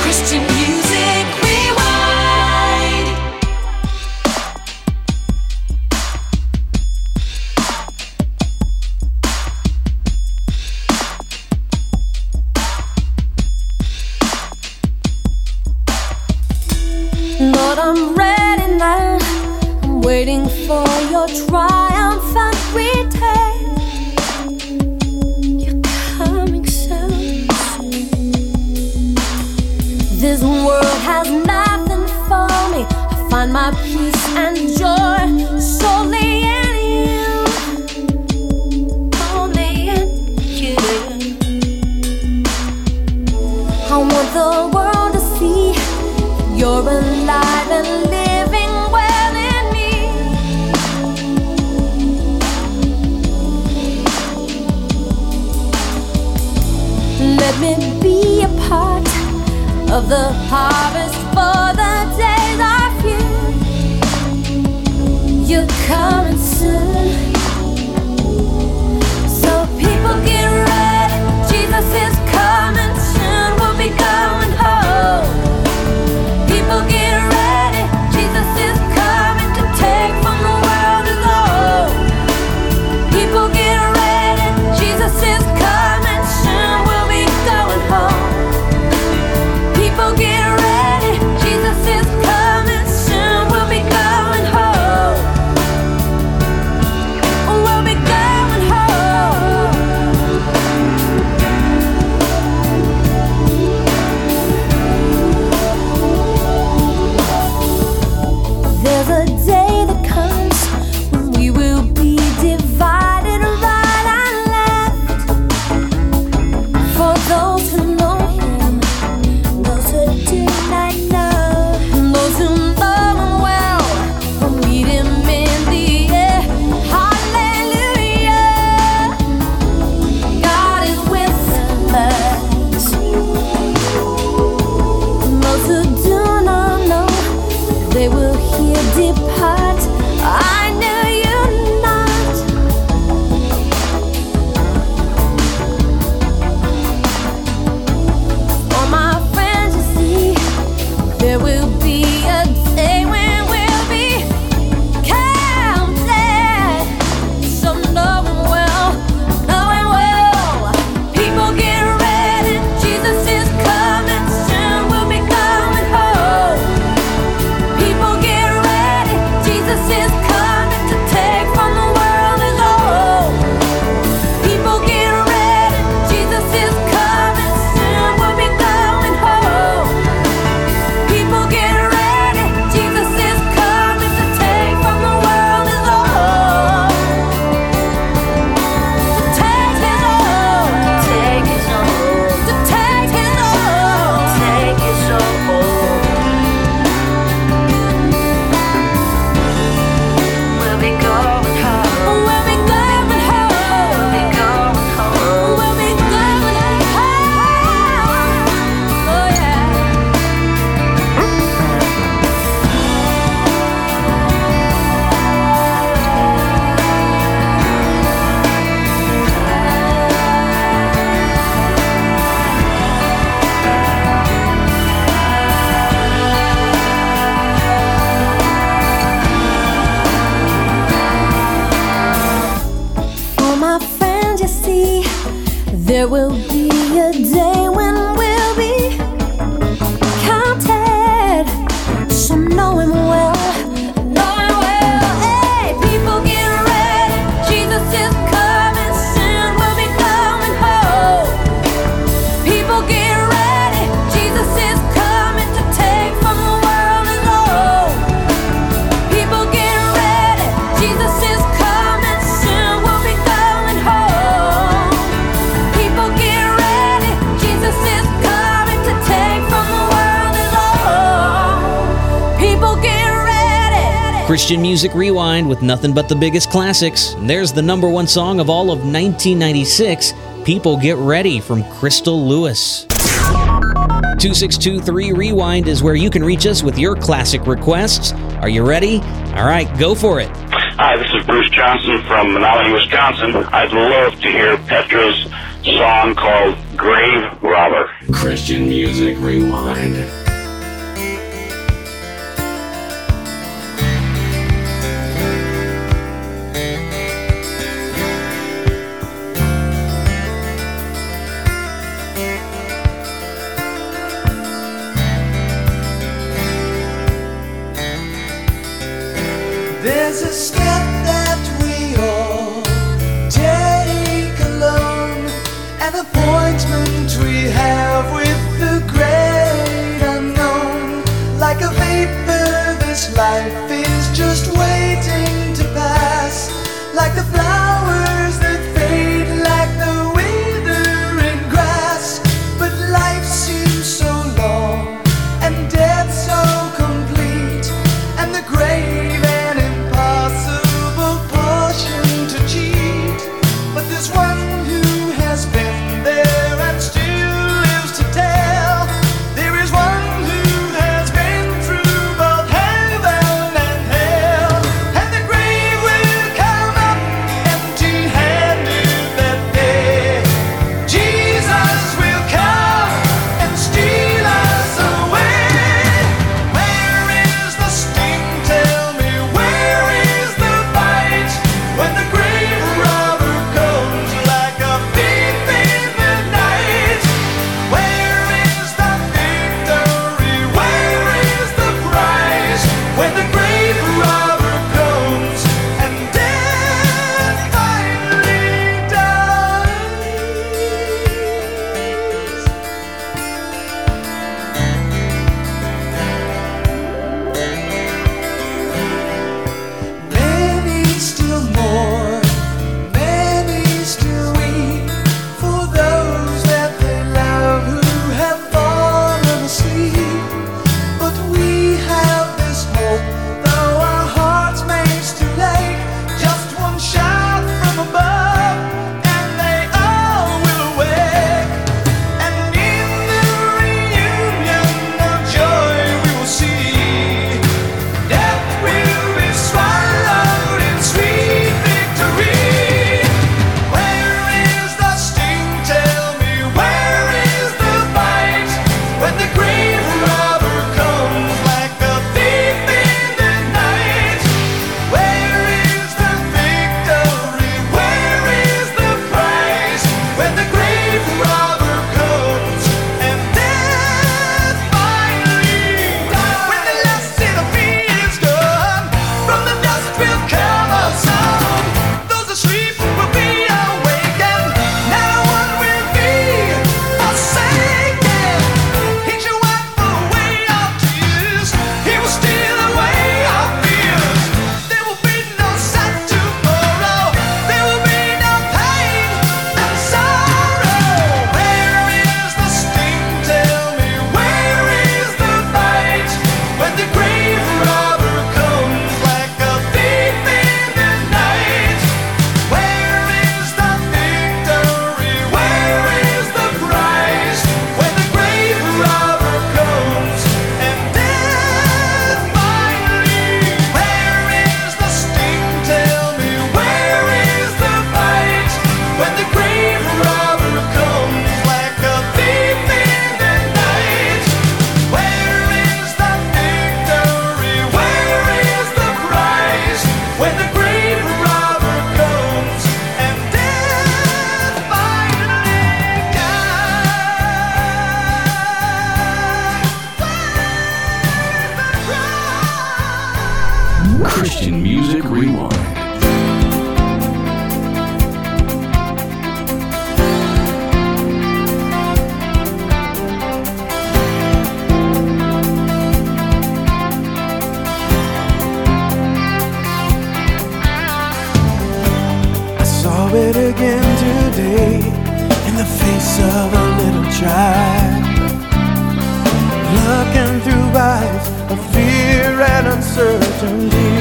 Christian Music Rewind. Lord, I'm ready now. I'm waiting for your triumphant return. You're coming so soon. This world has nothing for me. I find my peace and joy solely in you. Only in you. I want the world to see you're alive and living well in me. Let me be a part of the harvest, for the days are few. You're coming soon. So people get ready. Jesus is coming soon. We'll be going home. People get ready. Jesus is coming to take from the world his own. People get ready. Jesus is coming soon. We'll be going home. People get ready. Jesus is coming soon. We'll be going home. We'll be going home. There's a day that comes when we will be divided right and left. For those who know him, those who do not know, those who know him well will meet him in the air. Hallelujah. God is with us. Those who do not know, they will hear depart. I knew you not. For my friends, you see, there will be a day when we'll be counted. So knowing well, knowing well. People get ready. Jesus is coming soon. We'll be going home. People get ready. Jesus is coming to take from the world his own. People get ready. Jesus is coming soon. We'll be going home. People get ready. Jesus is coming to take from the world his own. To take his own. Take his own. To take his own. Take his own. We'll be going home. We'll be going home. We'll be going home. We'll be going home. Oh yeah. For my friends, you see, there will be a day when we'll be counted. So know him well, know him well. Hey, people get ready. Jesus is coming soon. We'll be going home. People get ready. Jesus is coming to take from the world his own. People get ready. Jesus is coming soon. We'll be going home. People get ready. Jesus is coming to take from the world his own. People get ready. Christian Music Rewind with nothing but the biggest classics. And there's the number one song of all of 1996, People Get Ready from Crystal Lewis. 2623 Rewind is where you can reach us with your classic requests. Are you ready? All right, go for it. Hi, this is Bruce Johnson from Menominee, Wisconsin. I'd love to hear Petra's song called Grave Robber. Christian Music Rewind. There's a step that we all take alone, an appointment we have with the great unknown. Like a vapor, this life is just waiting to pass. Like the flowers that fade, like the withering grass. But life seems so long, and death so complete, and the grave an impossible portion to cheat. But there's one who has been there and still lives to tell. There is one who has been through both heaven and hell. And the grave will come up empty-handed that day. Jesus will come and steal us away. Where is the sting? Tell me, where is the bite? When the grave robber comes like a thief in the night. Where is the victory? Where is the prize? When the grave robber comes and death finally dies. Many still mourn, many still weep for those that they love who have fallen asleep. But we have this hope, though our hearts may still ache. Just one shout from above, and they all will awake. And in the reunion of joy we will see, death will be swallowed in sweet victory. Where is the sting? Tell me, where is the bite? When the grave robber comes like a thief in the night. Where is the victory? Where is the prize? When the grave robber comes and death finally dies. When the last enemy is gone, from the dust will come a song. Those asleep will be awakened. Now one will be forsaken. He shall wipe away our tears. He will steal away our fears. There will be no sad tomorrow. There will be no pain and sorrow. Where is the sting? Tell me, where is the bite? When the grave robber comes like a thief in the night. Where is the victory? Where is the prize? When the grave robber comes and death finally. Where is the sting? Tell me, where is the bite? When the grave robber comes like a thief in the night. Where is the victory? Where is the prize? When the grave robber comes and death finally dies. Christian Music Rewind. I saw it again today in the face of a little child, looking through eyes of fear and uncertainty.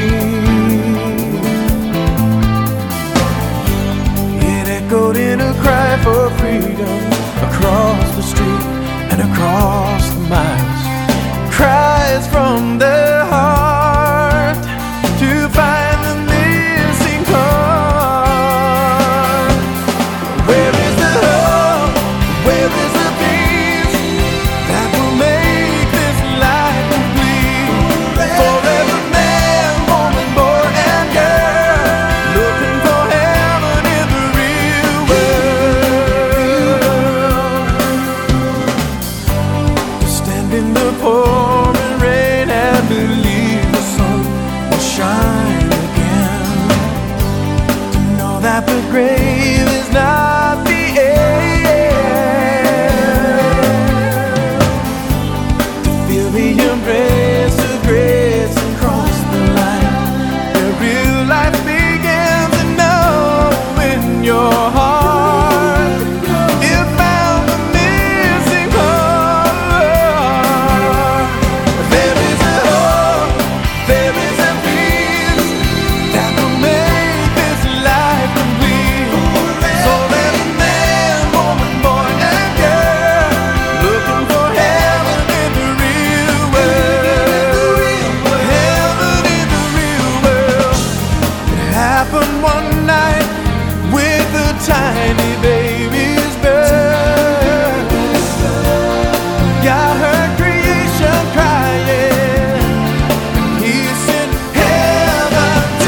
It echoed in a cry for freedom across the street and across the miles. Cries from the heart to find the missing part. Where is the hope? Where in the pouring rain and believe the sun will shine again. To know that the grave is not the end. To feel the embrace of grace and cross the line where real life begins. And know in your heart tiny baby's birth. God heard creation crying. He sent heaven to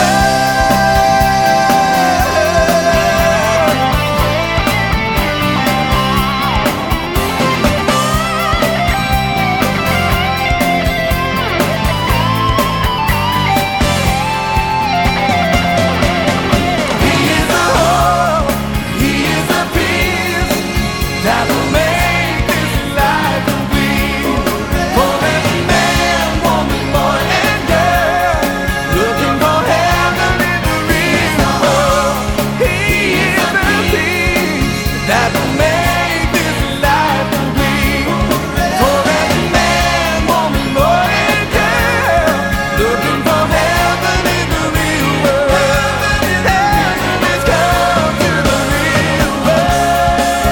that will make this life complete. For every man, woman, boy, and girl looking for heaven in the real world. He is the peace that will make this life complete. For every man, woman, boy, and girl looking for heaven in the real world. Heaven has come to the real world.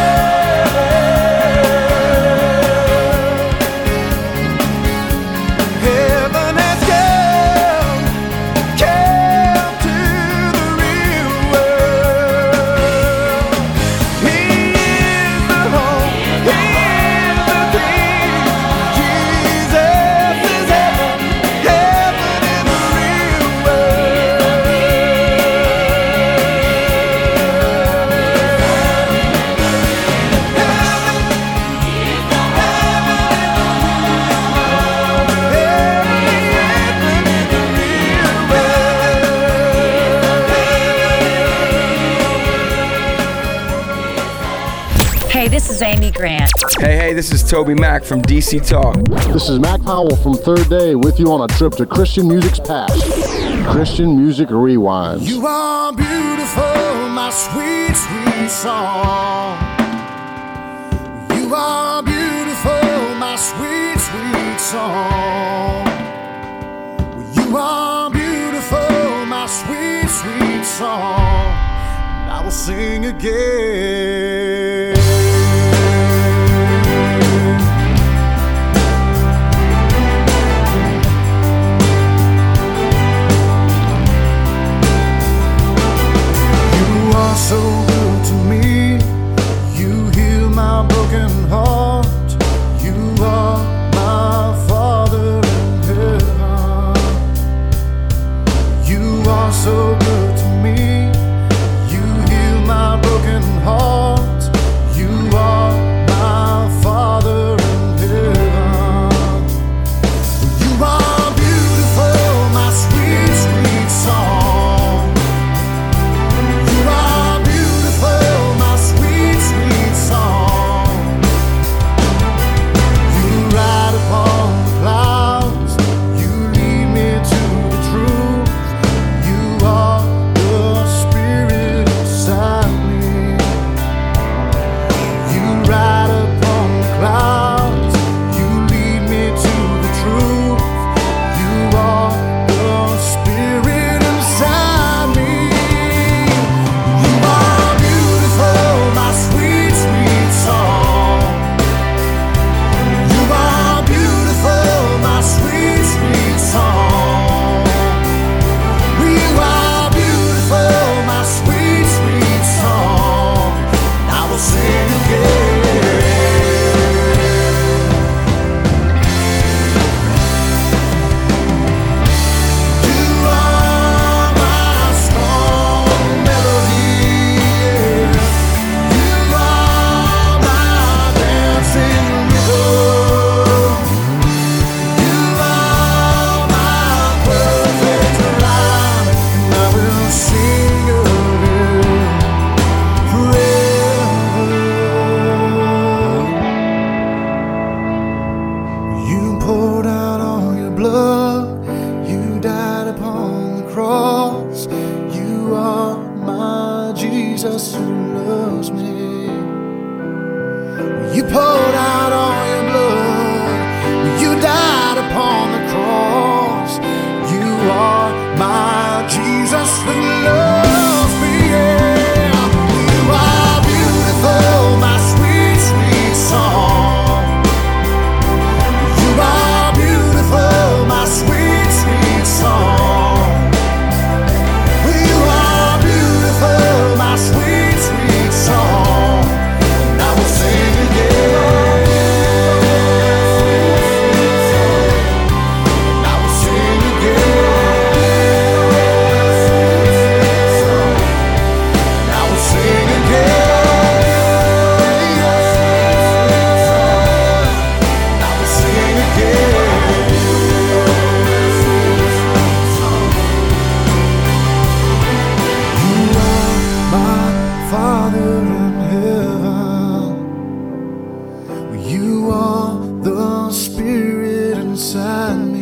Heaven has come to the real world. He is the home, He is the peace. Jesus is heaven in the real Hey, this is Amy Grant. Hey, this is Toby Mac from DC Talk. This is Mac Powell from Third Day with you on a trip to Christian music's past. Christian Music Rewind. You are beautiful, my sweet, sweet song. You are beautiful, my sweet, sweet song. You are beautiful, my sweet, sweet song. And I will sing again. You are so good to me. You heal my broken heart. You are my Father in heaven. You are so good to me. You heal my broken heart. Jesus who loves me. You poured out all your blood. You died upon the cross. You are my Jesus who loves me. Yeah. You are beautiful, my sweet, sweet song. You are beautiful, my sweet, sweet song. You are beautiful, my sweet, sweet song. And I will sing again. And I will sing again. And I will sing again. And I will sing again. You are my Father in heaven. You are the Spirit inside me.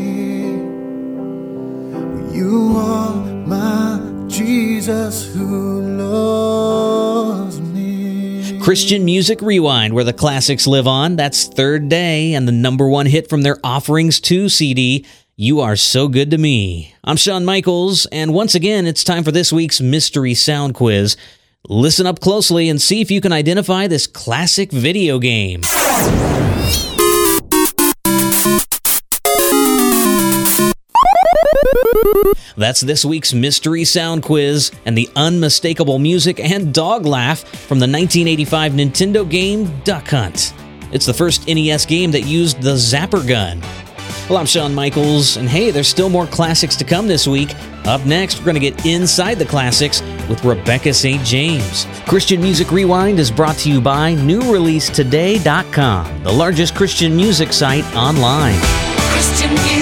You are my Jesus who loves me. Christian Music Rewind, where the classics live on. That's Third Day and the number one hit from their Offerings 2 CD, You Are So Good to Me. I'm Shawn Michaels, and once again, it's time for this week's Mystery Sound Quiz. Listen up closely and see if you can identify this classic video game. That's this week's Mystery Sound Quiz and the unmistakable music and dog laugh from the 1985 Nintendo game Duck Hunt. It's the first NES game that used the Zapper gun. Well, I'm Shawn Michaels, and hey, there's still more classics to come this week. Up next, we're going to get inside the classics with Rebecca St. James. Christian Music Rewind is brought to you by NewReleaseToday.com, the largest Christian music site online. Christian music.